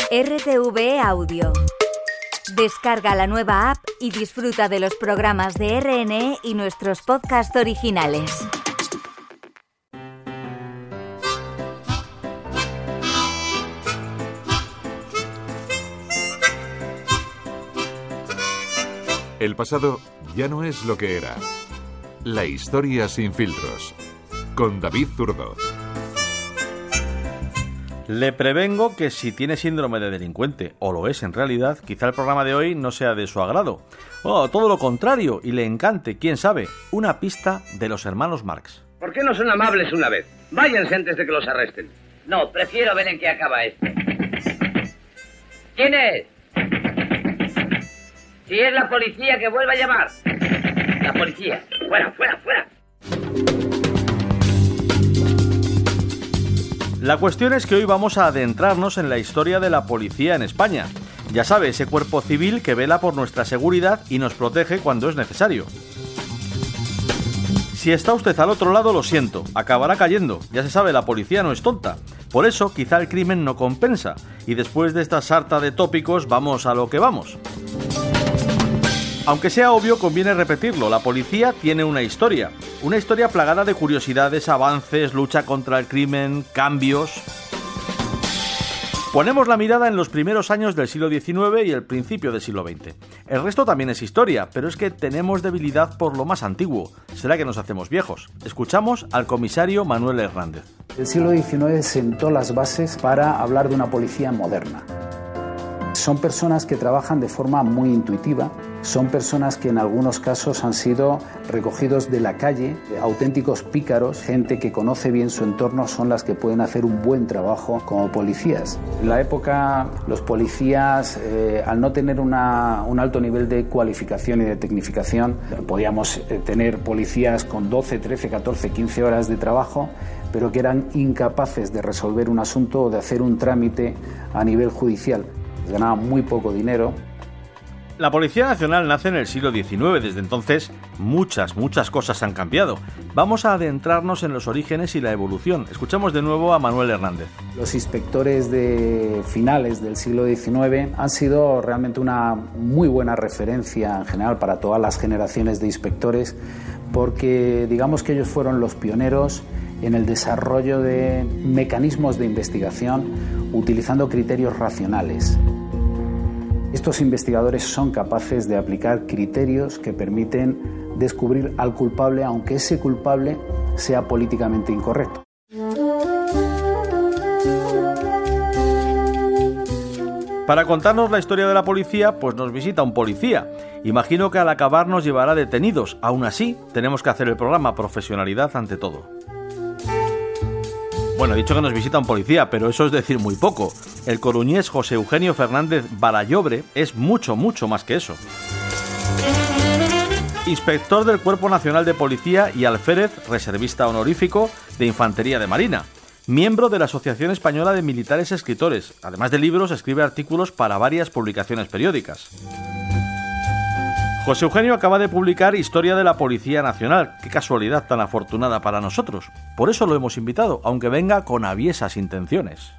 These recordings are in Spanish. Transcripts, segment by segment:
RTV Audio. Descarga la nueva app y disfruta de los programas de RNE y nuestros podcasts originales. El pasado ya no es lo que era. La historia sin filtros. Con David Zurdo. Le prevengo que si tiene síndrome de delincuente, o lo es en realidad, quizá el programa de hoy no sea de su agrado. O todo lo contrario, y le encante, quién sabe, una pista de los hermanos Marx. ¿Por qué no son amables una vez? Váyanse antes de que los arresten. No, prefiero ver en qué acaba esto. ¿Quién es? Si es la policía, que vuelva a llamar. La policía. Fuera, fuera, fuera. La cuestión es que hoy vamos a adentrarnos en la historia de la policía en España. Ya sabe, ese cuerpo civil que vela por nuestra seguridad y nos protege cuando es necesario. Si está usted al otro lado, lo siento, acabará cayendo. Ya se sabe, la policía no es tonta. Por eso, quizá el crimen no compensa. Y después de esta sarta de tópicos, vamos a lo que vamos. Aunque sea obvio, conviene repetirlo, la policía tiene una historia plagada de curiosidades, avances, lucha contra el crimen, cambios. Ponemos la mirada en los primeros años del siglo XIX y el principio del siglo XX. El resto también es historia, pero es que tenemos debilidad por lo más antiguo. ¿Será que nos hacemos viejos? Escuchamos al comisario Manuel Hernández. El siglo XIX sentó las bases para hablar de una policía moderna. Son personas que trabajan de forma muy intuitiva, son personas que en algunos casos han sido recogidos de la calle, auténticos pícaros, gente que conoce bien su entorno, son las que pueden hacer un buen trabajo como policías. En la época, los policías, al no tener un alto nivel de cualificación y de tecnificación, podíamos tener policías con 12, 13, 14, 15 horas de trabajo, pero que eran incapaces de resolver un asunto o de hacer un trámite a nivel judicial. Ganaban muy poco dinero. La Policía Nacional nace en el siglo XIX, desde entonces muchas cosas han cambiado. Vamos a adentrarnos en los orígenes y la evolución. Escuchamos de nuevo a Manuel Hernández. Los inspectores de finales del siglo XIX han sido realmente una muy buena referencia en general para todas las generaciones de inspectores, porque digamos que ellos fueron los pioneros en el desarrollo de mecanismos de investigación utilizando criterios racionales. Estos investigadores son capaces de aplicar criterios que permiten descubrir al culpable, aunque ese culpable sea políticamente incorrecto. Para contarnos la historia de la policía, pues nos visita un policía. Imagino que al acabar nos llevará detenidos. Aún así, tenemos que hacer el programa profesionalidad ante todo. Bueno, he dicho que nos visita un policía, pero eso es decir muy poco. El coruñés José Eugenio Fernández Barallobre es mucho más que eso. Inspector del Cuerpo Nacional de Policía y alférez, reservista honorífico de Infantería de Marina. Miembro de la Asociación Española de Militares Escritores. Además de libros, escribe artículos para varias publicaciones periódicas. José Eugenio acaba de publicar Historia de la Policía Nacional. Qué casualidad tan afortunada para nosotros. Por eso lo hemos invitado, aunque venga con aviesas intenciones.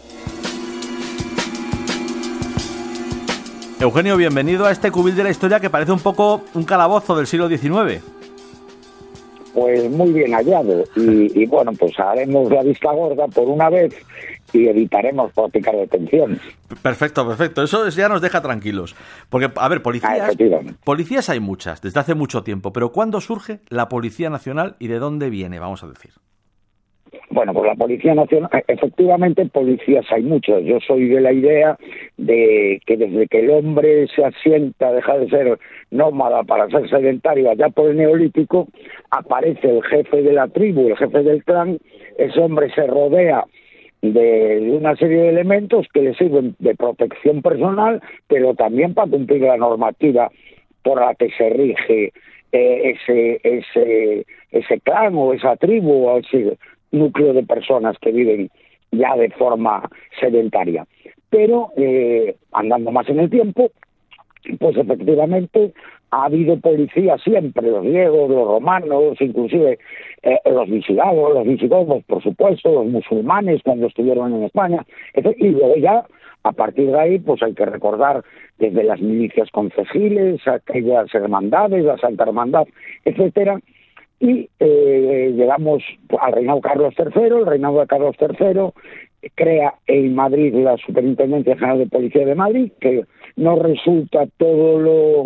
Eugenio, bienvenido a este cubil de la historia que parece un poco un calabozo del siglo XIX. Pues muy bien hallado. Y bueno, pues haremos la vista gorda por una vez y evitaremos practicar detenciones. Perfecto. Eso ya nos deja tranquilos. Porque, a ver, policías hay muchas, desde hace mucho tiempo. Pero ¿cuándo surge la Policía Nacional y de dónde viene, vamos a decir? Bueno, pues la Policía Nacional, efectivamente, policías hay muchos. Yo soy de la idea de que desde que el hombre se asienta, deja de ser nómada para ser sedentario allá por el Neolítico, aparece el jefe de la tribu, el jefe del clan. Ese hombre se rodea de una serie de elementos que le sirven de protección personal, pero también para cumplir la normativa por la que se rige ese clan o esa tribu o ese núcleo de personas que viven ya de forma sedentaria. Pero andando más en el tiempo, pues efectivamente ha habido policía siempre, los griegos, los romanos, inclusive los visigodos, por supuesto, los musulmanes cuando estuvieron en España, y luego ya A partir de ahí, pues hay que recordar desde las milicias concejiles, aquellas hermandades, la Santa Hermandad, etcétera, y llegamos al reinado de Carlos III. El reinado de Carlos III crea en Madrid la Superintendencia General de Policía de Madrid, que no resulta todo lo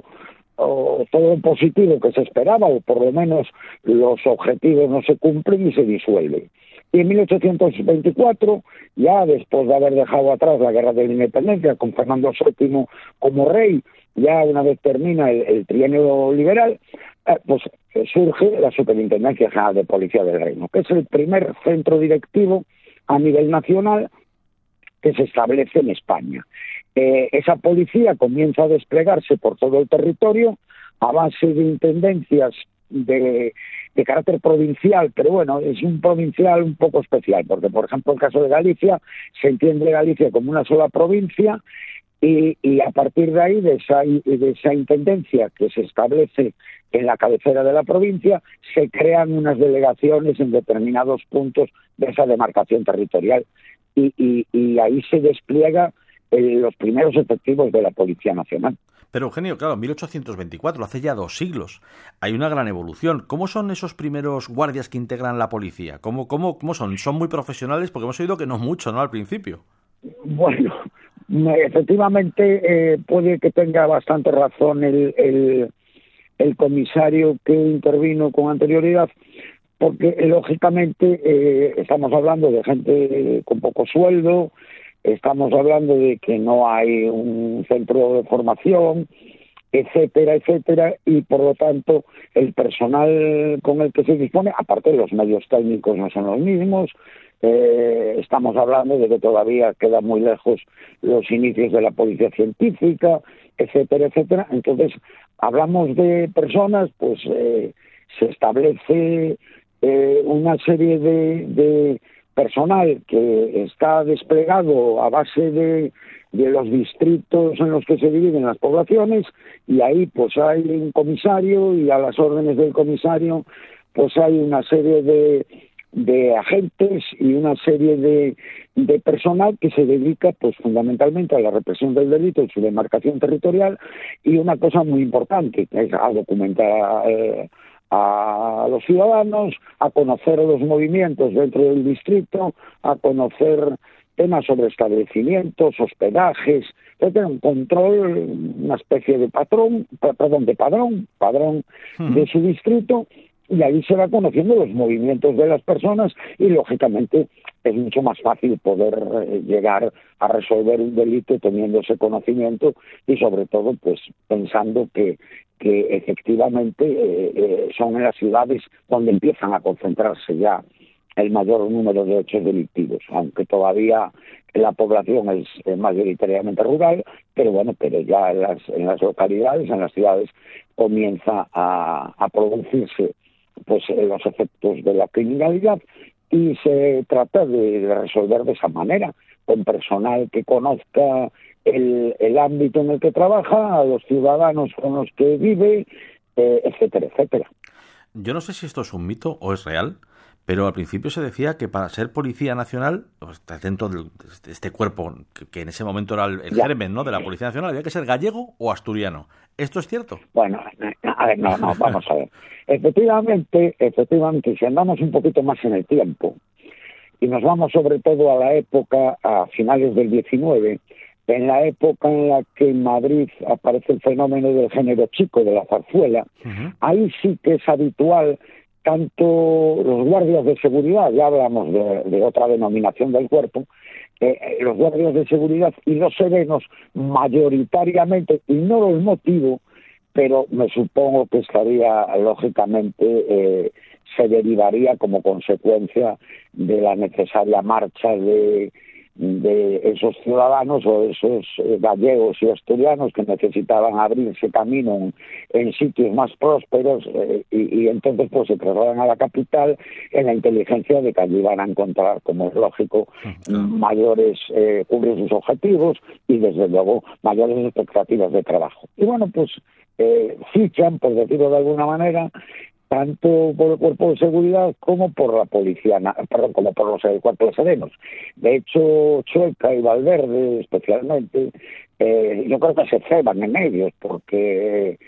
positivo que se esperaba, o por lo menos los objetivos no se cumplen y se disuelve. Y en 1824, ya después de haber dejado atrás la Guerra de la Independencia, con Fernando VII como rey, ya una vez termina el trienio liberal, pues surge la Superintendencia General de Policía del Reino, que es el primer centro directivo a nivel nacional que se establece en España. Esa policía comienza a desplegarse por todo el territorio a base de intendencias de carácter provincial, pero bueno, es un provincial un poco especial, porque por ejemplo el caso de Galicia, se entiende Galicia como una sola provincia, y a partir de ahí, de esa intendencia que se establece en la cabecera de la provincia, se crean unas delegaciones en determinados puntos de esa demarcación territorial, y ahí se despliega los primeros efectivos de la Policía Nacional. Pero Eugenio, claro, 1824, hace ya 2 siglos. Hay una gran evolución. ¿Cómo son esos primeros guardias que integran la policía? ¿Cómo son? ¿Son muy profesionales? Porque hemos oído que no mucho, ¿no?, al principio. Bueno, efectivamente puede que tenga bastante razón el comisario que intervino con anterioridad, porque lógicamente estamos hablando de gente con poco sueldo, estamos hablando de que no hay un centro de formación, etcétera, etcétera, y por lo tanto el personal con el que se dispone, aparte de los medios técnicos, no son los mismos. Estamos hablando de que todavía quedan muy lejos los inicios de la policía científica, etcétera, etcétera. Entonces, hablamos de personas, pues se establece una serie de personal que está desplegado a base de los distritos en los que se dividen las poblaciones, y ahí pues hay un comisario, y a las órdenes del comisario pues hay una serie de agentes y una serie de personal que se dedica pues fundamentalmente a la represión del delito en su demarcación territorial, y una cosa muy importante, que es a documentar a los ciudadanos, a conocer los movimientos dentro del distrito, a conocer temas sobre establecimientos, hospedajes, etcétera, un control, una especie de padrón de su distrito, y ahí se va conociendo los movimientos de las personas, y lógicamente es mucho más fácil poder llegar a resolver un delito teniendo ese conocimiento, y sobre todo pues pensando que efectivamente son en las ciudades donde empiezan a concentrarse ya el mayor número de hechos delictivos, aunque todavía la población es mayoritariamente rural, pero ya en las localidades, en las ciudades, comienza a producirse pues los efectos de la criminalidad, y se trata de resolver de esa manera, con personal que conozca el ámbito en el que trabaja, a los ciudadanos con los que vive, etcétera, etcétera. Yo no sé si esto es un mito o es real, pero al principio se decía que para ser policía nacional, pues, dentro de este cuerpo que en ese momento era el germen, ¿no?, de la Policía Nacional, había que ser gallego o asturiano. ¿Esto es cierto? Bueno, a ver, no, vamos a ver. Efectivamente, si andamos un poquito más en el tiempo y nos vamos sobre todo a la época, a finales del 19, en la época en la que en Madrid aparece el fenómeno del género chico, de la zarzuela, ahí sí que es habitual, tanto los guardias de seguridad, ya hablamos de otra denominación del cuerpo, los guardias de seguridad y los serenos mayoritariamente, ignoro el motivo, pero me supongo que estaría, lógicamente, se derivaría como consecuencia de la necesaria marcha de esos ciudadanos o esos gallegos y asturianos que necesitaban abrirse camino en sitios más prósperos, y entonces pues se trasladan a la capital en la inteligencia de que allí van a encontrar, como es lógico, mayores, cubrir sus objetivos y desde luego mayores expectativas de trabajo. Y bueno, pues fichan, por decirlo de alguna manera, tanto por el cuerpo de seguridad como por la policía, como por los cuerpos serenos. De hecho, Chueca y Valverde, especialmente, yo creo que se ceban en ellos, porque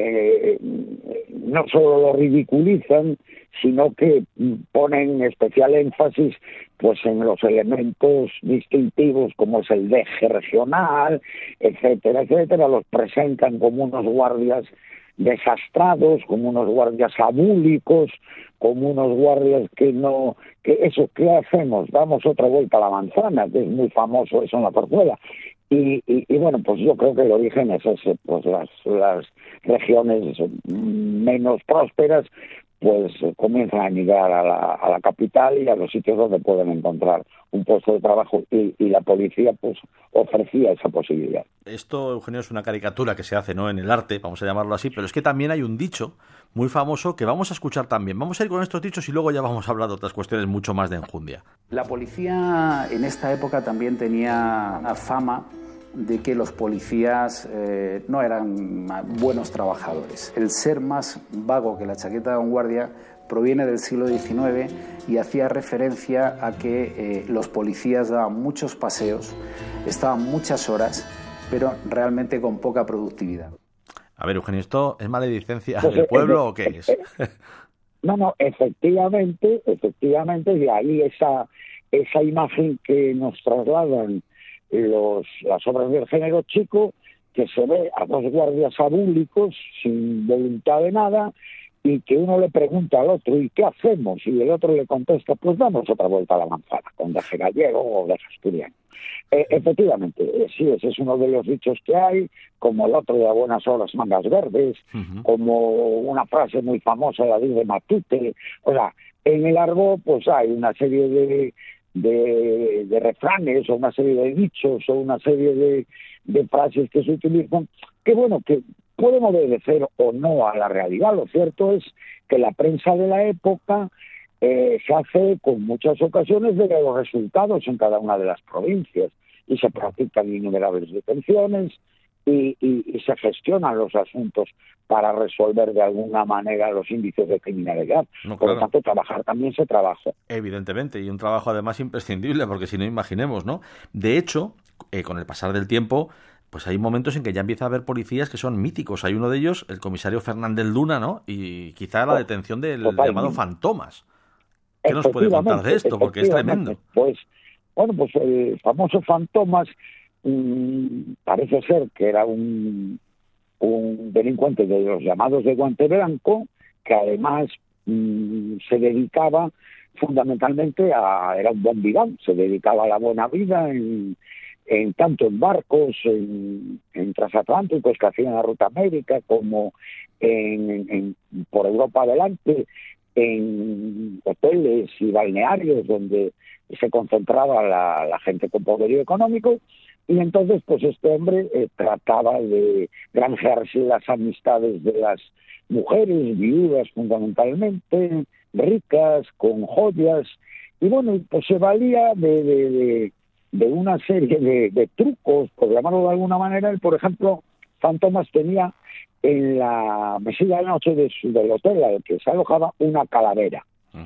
no solo lo ridiculizan, sino que ponen especial énfasis pues en los elementos distintivos como es el deje regional, etcétera, etcétera. Los presentan como unos guardias desastrados, como unos guardias abúlicos, como unos guardias ¿qué hacemos? Damos otra vuelta a la manzana, que es muy famoso eso en la Zarzuela. Y bueno, pues yo creo que el origen es ese, pues las regiones menos prósperas pues comienzan a emigrar a la capital y a los sitios donde pueden encontrar un puesto de trabajo, y la policía pues ofrecía esa posibilidad. Esto, Eugenio, es una caricatura que se hace, ¿no?, en el arte, vamos a llamarlo así, pero es que también hay un dicho muy famoso que vamos a escuchar también. Vamos a ir con estos dichos y luego ya vamos a hablar de otras cuestiones mucho más de enjundia. La policía en esta época también tenía la fama de que los policías no eran buenos trabajadores. El ser más vago que la chaqueta de un guardia proviene del siglo XIX y hacía referencia a que los policías daban muchos paseos, estaban muchas horas, pero realmente con poca productividad. A ver, Eugenio, ¿esto es maledicencia del pueblo o qué es? No, efectivamente, de ahí esa imagen que nos trasladan las obras del género chico, que se ve a dos guardias abúlicos sin voluntad de nada, y que uno le pregunta al otro, ¿y qué hacemos? Y el otro le contesta, pues damos otra vuelta a la manzana, con deje gallego o deje asturiano. Efectivamente, sí, ese es uno de los dichos que hay, como el otro de a buenas horas mangas verdes, como una frase muy famosa, la de Matute. O sea, en el argot pues hay una serie de refranes, o una serie de dichos, o una serie de frases que se utilizan, que bueno, que pueden obedecer o no a la realidad. Lo cierto es que la prensa de la época se hace con muchas ocasiones de los resultados en cada una de las provincias, y se practican innumerables detenciones y se gestionan los asuntos para resolver de alguna manera los índices de criminalidad. No, Por claro. lo tanto, trabajar también se trabaja. Evidentemente, y un trabajo además imprescindible, porque si no, imaginemos, ¿no? De hecho, con el pasar del tiempo, pues hay momentos en que ya empieza a haber policías que son míticos. Hay uno de ellos, el comisario Fernández Luna, ¿no? Y quizá la detención del llamado Fantomas. ¿Qué nos puede contar de esto? Porque es tremendo. Pues, bueno, pues el famoso Fantomas parece ser que era un delincuente de los llamados de guante blanco, que además se dedicaba fundamentalmente era un buen viván, se dedicaba a la buena vida tanto en barcos, en transatlánticos que hacían la ruta América, como por Europa adelante, en hoteles y balnearios donde se concentraba la gente con poderío económico. Y entonces pues este hombre trataba de granjearse las amistades de las mujeres viudas fundamentalmente, ricas, con joyas, y bueno, pues se valía de una serie de trucos, por llamarlo de alguna manera. Él, por ejemplo, Fantomas tenía en la mesilla de noche del hotel al que se alojaba una calavera.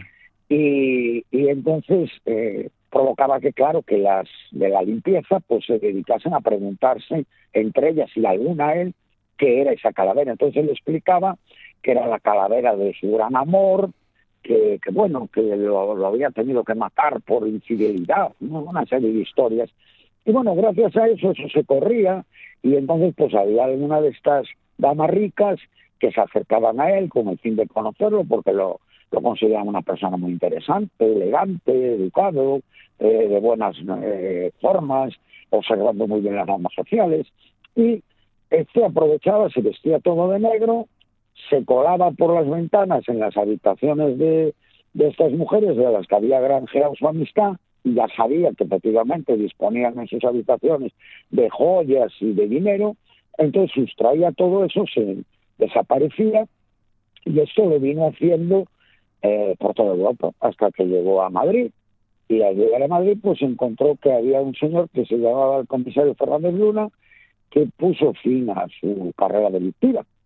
Y entonces provocaba que, claro, que las de la limpieza pues se dedicasen a preguntarse entre ellas y alguna él qué era esa calavera. Entonces él explicaba que era la calavera de su gran amor, que bueno, que lo había tenido que matar por infidelidad, ¿no? Una serie de historias. Y bueno, gracias a eso se corría, y entonces pues había alguna de estas damas ricas que se acercaban a él con el fin de conocerlo, porque lo consideraban una persona muy interesante, elegante, educado, de buenas formas, observando muy bien las normas sociales, y aprovechaba, se vestía todo de negro, se colaba por las ventanas en las habitaciones de estas mujeres de las que había granjeado su amistad, y ya sabía que efectivamente disponían en sus habitaciones de joyas y de dinero. Entonces sustraía todo eso, se desaparecía, y esto lo vino haciendo por toda Europa hasta que llegó a Madrid. Y al llegar a Madrid pues encontró que había un señor que se llamaba el comisario Fernández Luna, que puso fin a su carrera delictiva.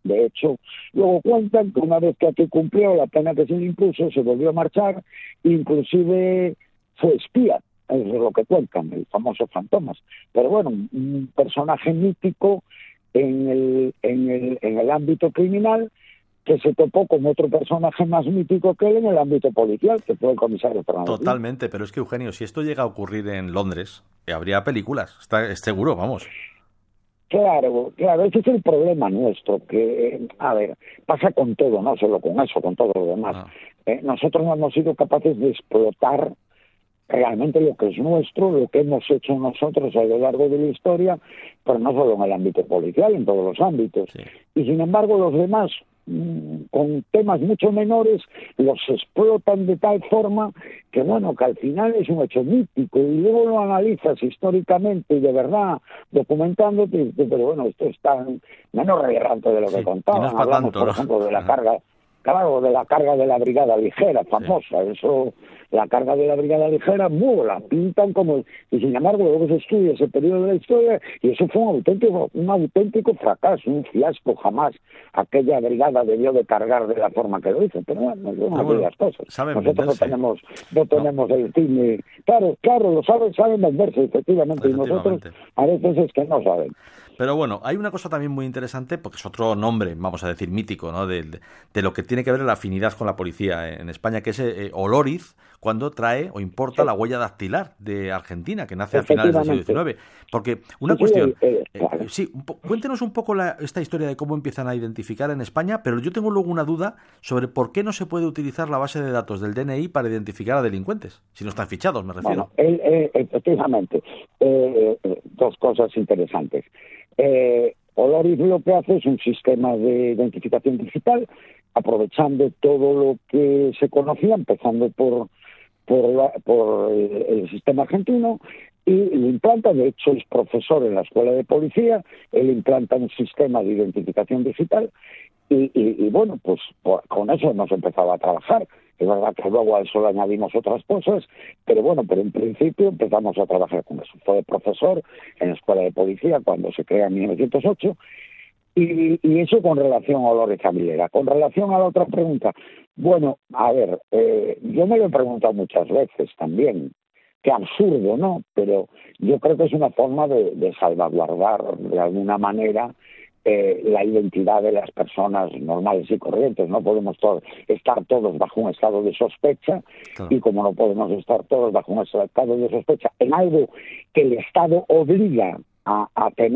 De hecho, luego cuentan que una vez que aquí cumplió la pena que se le impuso, se volvió a marchar, inclusive fue espía. Eso es lo que cuentan, el famoso Fantomas. Pero bueno, un personaje mítico en el ámbito criminal, que se topó con otro personaje más mítico que él en el ámbito policial, que fue el comisario Fernando. Totalmente, pero es que, Eugenio, si esto llega a ocurrir en Londres, habría películas, es seguro, vamos. Claro, ese es el problema nuestro, que, a ver, pasa con todo, no solo con eso, con todo lo demás. Nosotros no hemos sido capaces de explotar realmente lo que es nuestro, lo que hemos hecho nosotros a lo largo de la historia, pero no solo en el ámbito policial, en todos los ámbitos. Sí. Y sin embargo los demás, con temas mucho menores, los explotan de tal forma que, bueno, que al final es un hecho mítico, y luego lo analizas históricamente y de verdad documentándote, pero bueno, esto es tan menos relevante de lo que contaban. No es hablamos, tanto, por ejemplo, de la carga, claro, de la carga de la brigada ligera, famosa, eso, la carga de la brigada ligera, la pintan como, y sin embargo luego se estudia ese periodo de la historia, y eso fue un auténtico fracaso, un fiasco. Jamás aquella brigada debió de cargar de la forma que lo hizo, pero bueno, es una de las cosas. Nosotros no tenemos el cine, claro, lo saben venderse, efectivamente, y nosotros a veces es que no saben. Pero bueno, hay una cosa también muy interesante, porque es otro nombre, vamos a decir, mítico, ¿no? De lo que tiene que ver la afinidad con la policía en España, que es Olóriz, cuando trae o importa la huella dactilar de Argentina, que nace a finales del siglo XIX. Porque una cuestión, cuéntenos un poco esta historia de cómo empiezan a identificar en España, pero yo tengo luego una duda sobre por qué no se puede utilizar la base de datos del DNI para identificar a delincuentes, si no están fichados, me refiero. Bueno, efectivamente, dos cosas interesantes. Olóriz lo que hace es un sistema de identificación digital, aprovechando todo lo que se conocía, empezando por el sistema argentino, y lo implanta. De hecho es profesor en la escuela de policía, él implanta un sistema de identificación digital, y bueno, pues con eso hemos empezado a trabajar. Es verdad que luego a eso le añadimos otras cosas, pero en principio empezamos a trabajar con eso. Fue profesor en la escuela de policía cuando se crea en 1908, y eso con relación a Olóriz Aguilera. Con relación a la otra pregunta, bueno, a ver, yo me lo he preguntado muchas veces también, qué absurdo, ¿no? Pero yo creo que es una forma de salvaguardar de alguna manera la identidad de las personas normales y corrientes. No podemos estar todos bajo un estado de sospecha, claro. Y como no podemos estar todos bajo un estado de sospecha en algo que el Estado obliga a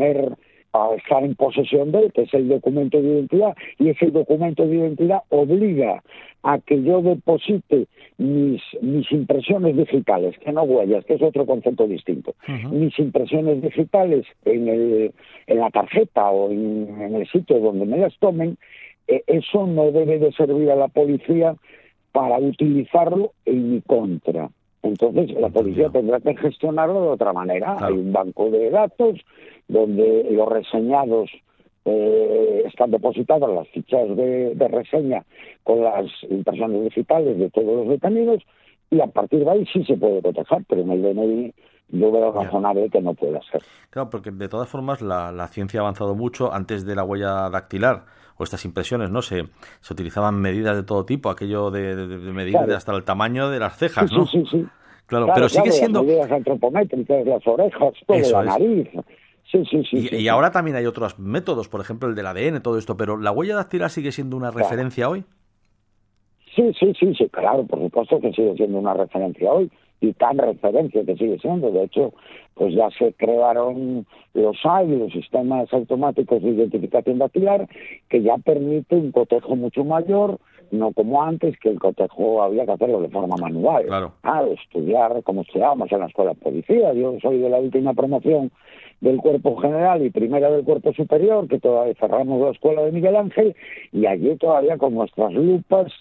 estar en posesión de él, que es el documento de identidad, y ese documento de identidad obliga a que yo deposite mis impresiones digitales, que no huellas, que es otro concepto distinto. Mis impresiones digitales en la tarjeta o en el sitio donde me las tomen. Eso no debe de servir a la policía para utilizarlo en mi contra. Entonces la policía tendrá que gestionarlo de otra manera. Claro. Hay un banco de datos donde los reseñados están depositadas las fichas de reseña con las impresiones digitales de todos los detenidos, y a partir de ahí sí se puede cotejar, pero en el DNI yo veo razonable que no pueda ser. Claro, porque de todas formas la ciencia ha avanzado mucho. Antes de la huella dactilar o estas impresiones, ¿no? Se utilizaban medidas de todo tipo, aquello de medir hasta el tamaño de las cejas, ¿no? Sí. Claro, pero sigue siendo... Las medidas antropométricas, las orejas, todo, la nariz... Sí. Y ahora también hay otros métodos, por ejemplo el del ADN, todo esto, pero ¿la huella dactilar sigue siendo una referencia hoy? Sí, claro, por supuesto que sigue siendo una referencia hoy, y tan referencia que sigue siendo. De hecho, pues ya se crearon los sistemas automáticos de identificación dactilar, que ya permite un cotejo mucho mayor, no como antes, que el cotejo había que hacerlo de forma manual. Claro. Estudiar como estudiábamos en la escuela de policía. Yo soy de la última promoción del cuerpo general y primera del cuerpo superior, que todavía cerramos la escuela de Miguel Ángel, y allí todavía con nuestras lupas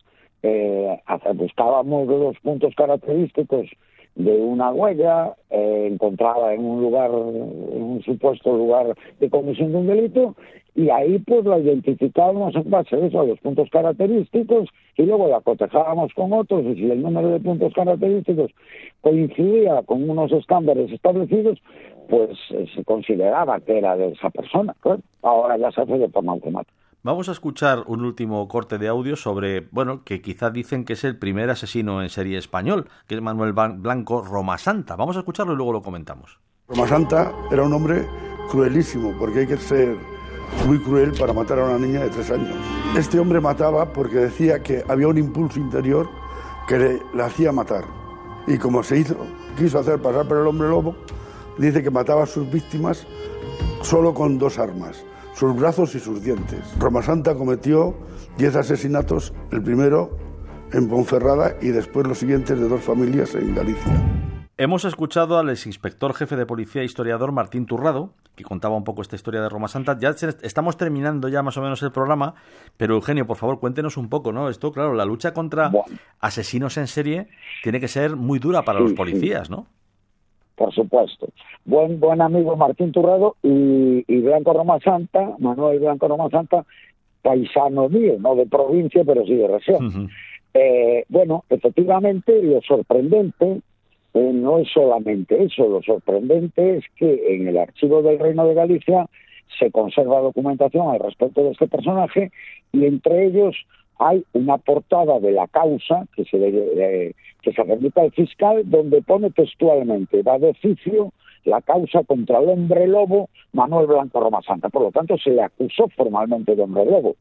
buscábamos los puntos característicos de una huella encontrada en un supuesto lugar de comisión de un delito, y ahí pues la identificábamos en base a eso, a los puntos característicos, y luego la cotejábamos con otros, y si el número de puntos característicos coincidía con unos estándares establecidos, pues se consideraba que era de esa persona. Claro, ahora ya se hace de forma automática. Vamos a escuchar un último corte de audio sobre, bueno, que quizás dicen que es el primer asesino en serie español, que es Manuel Blanco Romasanta. Vamos a escucharlo y luego lo comentamos. Romasanta era un hombre cruelísimo, porque hay que ser muy cruel para matar a una niña de 3 años. Este hombre mataba porque decía que había un impulso interior que le hacía matar. Y como quiso hacer pasar por el hombre lobo, dice que mataba a sus víctimas solo con 2 armas, sus brazos y sus dientes. Romasanta cometió 10 asesinatos, el primero en Ponferrada y después los siguientes de 2 familias en Galicia. Hemos escuchado al exinspector jefe de policía e historiador Martín Turrado, que contaba un poco esta historia de Romasanta. Ya estamos terminando ya más o menos el programa, pero Eugenio, por favor, cuéntenos un poco, ¿no? Esto, claro, la lucha contra asesinos en serie tiene que ser muy dura para los policías, ¿no? Por supuesto. Buen amigo Martín Turrado y Blanco Romasanta, Manuel Blanco Romasanta, paisano mío, no de provincia, pero sí de región. Bueno, efectivamente, lo sorprendente no es solamente eso, lo sorprendente es que en el archivo del Reino de Galicia se conserva documentación al respecto de este personaje y entre ellos hay una portada de la causa que se remite al fiscal donde pone textualmente: va de oficio la causa contra el hombre lobo Manuel Blanco Romasanta. Por lo tanto, se le acusó formalmente de hombre lobo.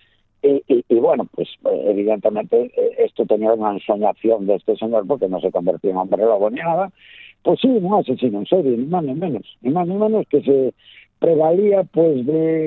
Y bueno, pues evidentemente esto tenía una ensoñación de este señor porque no se convertía en hombre lobo ni nada. Pues sí, un asesino en serie, ni más ni menos, que se prevalía pues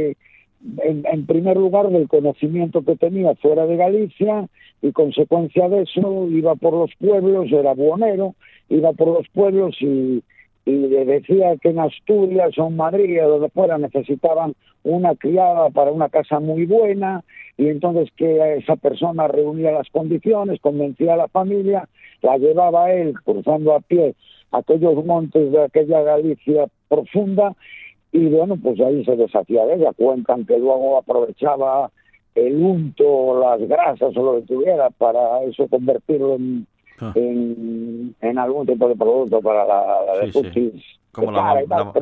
en primer lugar del conocimiento que tenía fuera de Galicia y consecuencia de eso iba por los pueblos, era buhonero, iba por los pueblos y le decía que en Asturias o en Madrid o donde fuera necesitaban una criada para una casa muy buena y entonces que esa persona reunía las condiciones, convencía a la familia, la llevaba a él cruzando a pie aquellos montes de aquella Galicia profunda y bueno, pues ahí se deshacía de ella. Cuentan que luego aprovechaba el unto, las grasas o lo que tuviera para eso convertirlo en algún tipo de producto para la de cutis. Como la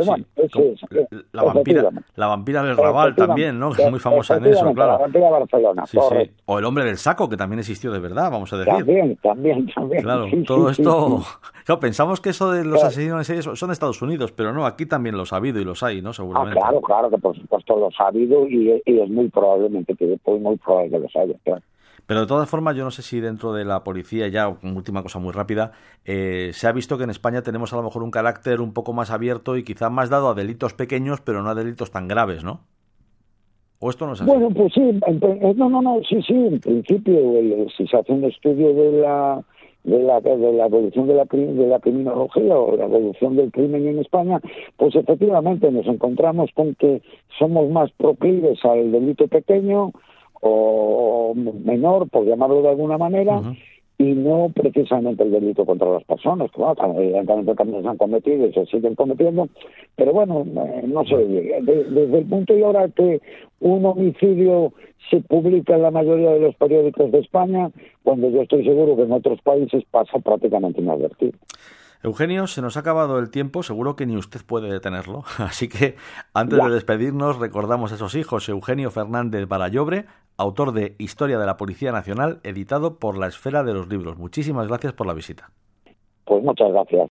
vampira del Raval también, ¿no? Que es muy famosa en eso, claro. La vampira de Barcelona, sí. O el hombre del saco, que también existió de verdad, vamos a decir. También. Claro, todo esto... Claro, pensamos que eso de los asesinos en serie son de Estados Unidos, pero no, aquí también los ha habido y los hay, ¿no? Seguramente. Claro, que por supuesto los ha habido y es muy probablemente que muy probable que los haya, claro. Pero de todas formas, yo no sé si dentro de la policía, ya última cosa muy rápida, se ha visto que en España tenemos a lo mejor un carácter un poco más abierto y quizás más dado a delitos pequeños, pero no a delitos tan graves, ¿no? ¿O esto no es así? Bueno, pues sí, sí, en principio, si se hace un estudio de la evolución de la criminología o la evolución del crimen en España, pues efectivamente nos encontramos con que somos más proclives al delito pequeño o menor, por llamarlo de alguna manera, y no precisamente el delito contra las personas, que bueno, evidentemente también se han cometido y se siguen cometiendo, pero bueno, no sé, desde el punto de ahora que un homicidio se publica en la mayoría de los periódicos de España, cuando yo estoy seguro que en otros países pasa prácticamente inadvertido. Eugenio, se nos ha acabado el tiempo, seguro que ni usted puede detenerlo, así que antes de despedirnos recordamos a esos hijos: Eugenio Fernández Barallobre, autor de Historia de la Policía Nacional, editado por La Esfera de los Libros. Muchísimas gracias por la visita. Pues muchas gracias.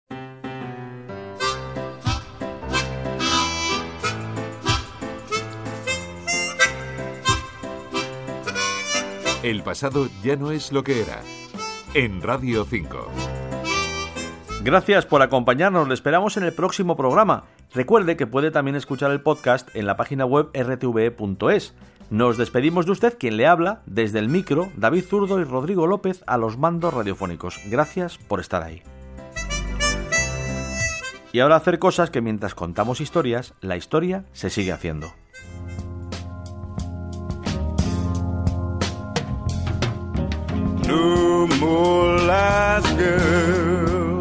El pasado ya no es lo que era. En Radio 5. Gracias por acompañarnos, le esperamos en el próximo programa. Recuerde que puede también escuchar el podcast en la página web rtve.es. Nos despedimos de usted, quien le habla, desde el micro, David Zurdo y Rodrigo López a los mandos radiofónicos. Gracias por estar ahí. Y ahora hacer cosas que mientras contamos historias, la historia se sigue haciendo. No more lies, girl.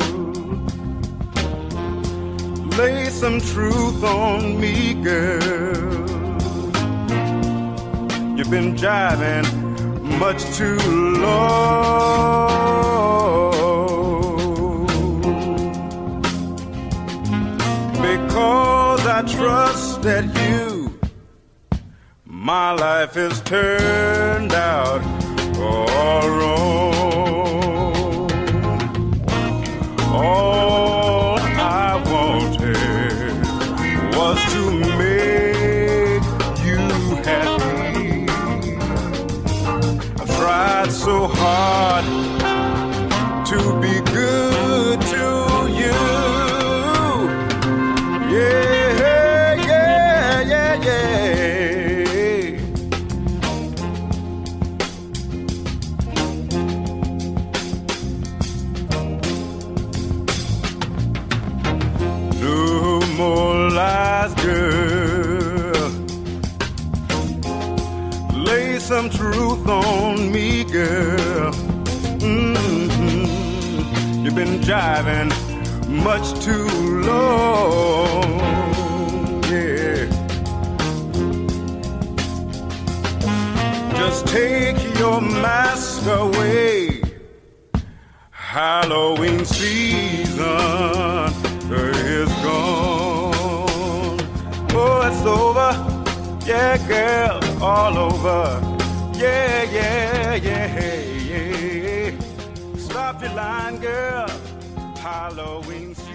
Lay some truth on me, girl. You've been jiving much too long. Because I trust that you my life has turned out all wrong. All I wanted was to make you happy. I tried so hard to be good to you. Yeah, yeah, yeah, yeah. No more lies, girl. Lay some truth on me, girl. You've been jiving much too long, yeah. Just take your mask away. Halloween season is gone. Oh, it's over, yeah, girl, all over. Yeah, yeah, yeah, yeah. Stop your line, girl. Halloween season.